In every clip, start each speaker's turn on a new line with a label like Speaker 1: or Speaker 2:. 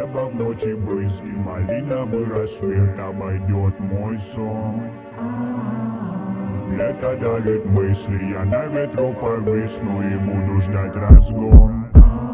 Speaker 1: Небо в ночи брызги, малиновый рассвет обойдет мой сон. Лето дарит мысли, я на ветру повисну и буду ждать разгон.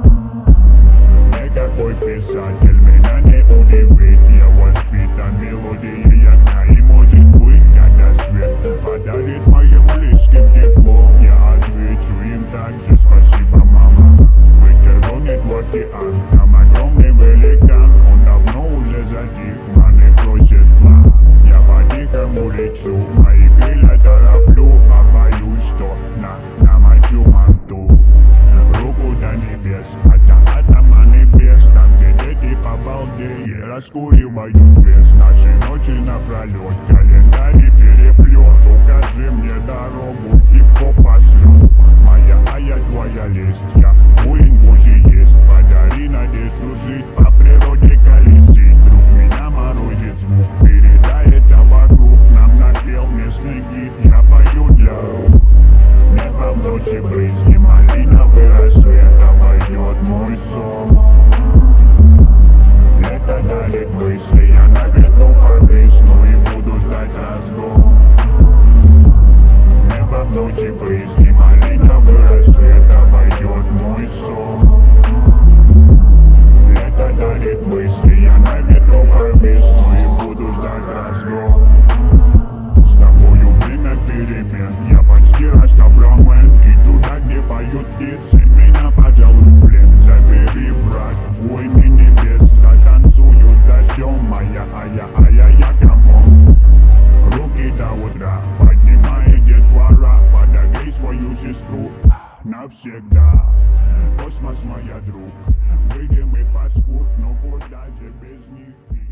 Speaker 1: Никакой писатель меня не удивит, я воспитан мелодией огня. И может быть, когда свет подарит моим близким тепло, я отвечу им также: спасибо, мама. Вытянет в океан, там огромный великан, он давно уже затих, маны просит план. Я по-тихому лечу, мои крылья тороплю, а боюсь, что намочу манту. Руку до небес, атома небес, там где дети по балде раскуривают лес. Наши ночи напролет, календарь переплет. Укажи мне дорогу, хип-хоп пошлет. Моя твоя лесть, я воин Божий есть. Подари надежду жить, по природе колесить. Вдруг меня морозит звук, передай это вокруг. Нам напел местный гид, я пою для рук. Небо в ночи брызги, малиновый рассвет обойдет мой сон. Лето дарит мысли, я на ветру повисну и буду ждать разгон. Небо в ночи брызги, малиновый рассвет обойдет мой сон. Лето дарит мысли, я на ветру повисну и буду ждать разгон. С тобою время перемен, я почти растаблен. И туда, где поют птицы, меня, пожалуй, в плен забери, брат, войны небес. Затанцуют дождем, моя я камон. Руки до утра, поднимай детвора, подогрей свою сестру навсегда. Космос, моя друг, выйдем и по скут, но куда же без них?